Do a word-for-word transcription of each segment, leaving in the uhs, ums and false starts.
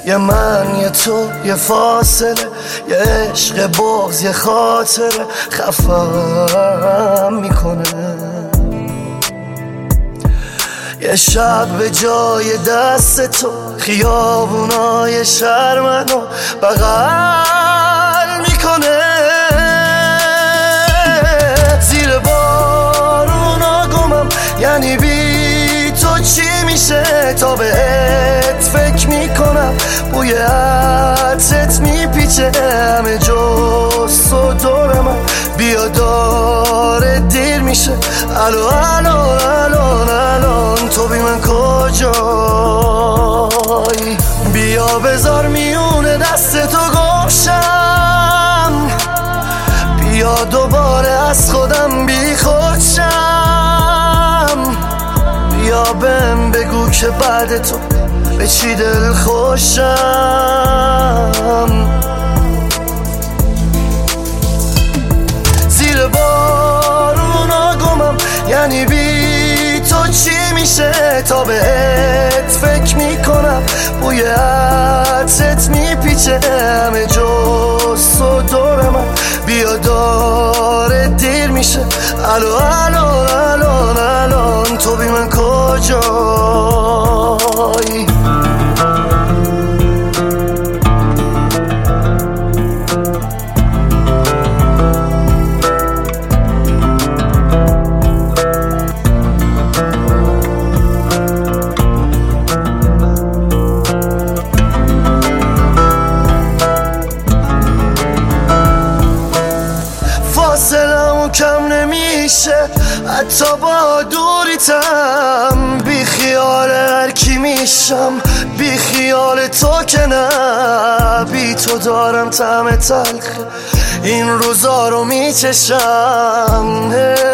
یه من یه تو یه فاصله، یه عشق بغض یه خاطره خفم میکنه. یه شب به جای دست تو خیابونای شهر منو بغل میکنه. زیر بارونا گمم، یعنی بی تو چی میشه؟ تا بهت فکر میکنم، بوی عطرت میپیچه همه جست و دور من. بیا داره دیر میشه، الو الو الان الان تو بی من کجایی؟ بیا بذار میونه دست تو گمشم، بیا دوباره از خودم بی خودشم. بیا بهم بگو که بعد تو به چی دل خوشم. زیر بارونا گمم، یعنی بی تو چی میشه؟ تا بهت فکر میکنم، بوی عطرت میپیچه همه جست و دور من. بیا داره دیر میشه، الو الو الان الان تو بی من کجایی؟ فاصلمون کم نمیشه حتی با دوریتم. بی خیال هر کی میشم، بی خیال تو که نه. بی تو دارم طعم تلخ این روزا رو میچشم.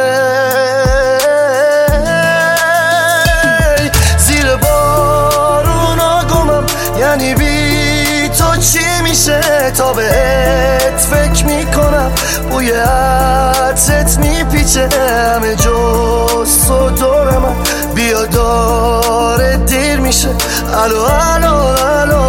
زیر بارونا گمم، یعنی بی تو چی میشه؟ تا بهت فکر میکنم، بوی عطرت میپیچه همه جست و دور من. بیا داره دیر میشه، الو الو الو